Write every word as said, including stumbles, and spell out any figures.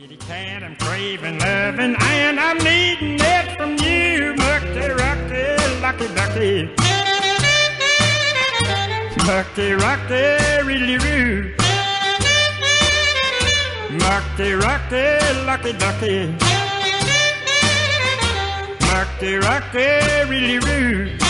Kitty cat, I'm craving loving, and I'm needing it from you. Mucky, rocky, lucky, ducky. Mucky, rocky, really roo. Mucky, rocky, lucky, ducky. Mucky, rocky, really roo.